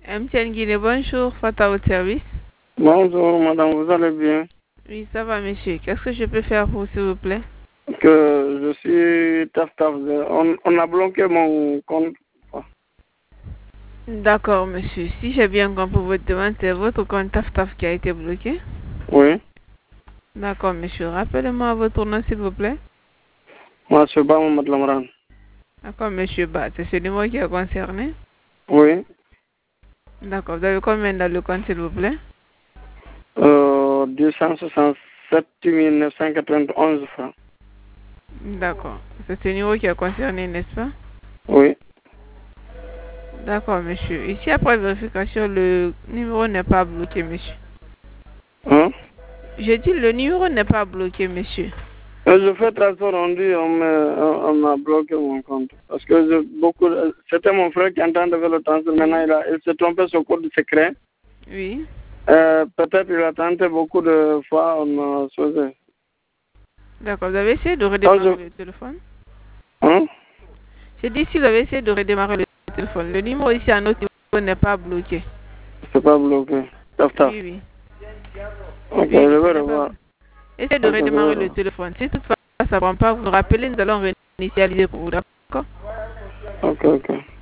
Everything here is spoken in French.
MTN Guinée, bonjour, Fata au service. Bonjour madame, vous allez bien? Oui, ça va monsieur. Qu'est-ce que je peux faire pour vous, s'il vous plaît? Que je suis taf. On a bloqué mon compte. D'accord monsieur. Si j'ai bien compris votre demande, c'est votre compte TAF qui a été bloqué? Oui. D'accord monsieur. Rappelez-moi votre nom, s'il vous plaît. Moi, je suis pas Mohamed Lamran. D'accord monsieur Ba. C'est ce numéro qui est concerné? Oui. D'accord. Vous avez combien dans le compte, s'il vous plaît? 267 991 francs. D'accord. C'est ce numéro qui est concerné, n'est-ce pas? Oui. D'accord monsieur. Ici, après vérification, le numéro n'est pas bloqué, monsieur. Hein? Je dis le numéro n'est pas bloqué, monsieur. Je fais transfert rendu, on m'a bloqué mon compte. Parce que c'était mon frère qui est en train de faire le transfert. Maintenant, il s'est trompé sur le code secret. Oui. Peut-être il a tenté beaucoup de fois, on a choisi. D'accord. Vous avez essayé de redémarrer le téléphone? Hein? J'ai dit si vous avez essayé de redémarrer le téléphone. Le numéro ici à notre niveau n'est pas bloqué. C'est pas bloqué. Taf. Oui, oui. Ok, Oui, je vais revoir. essayez de redémarrer le téléphone. Si toutefois ça ne prend pas, vous nous rappelez, nous allons réinitialiser pour vous. D'accord? Ok.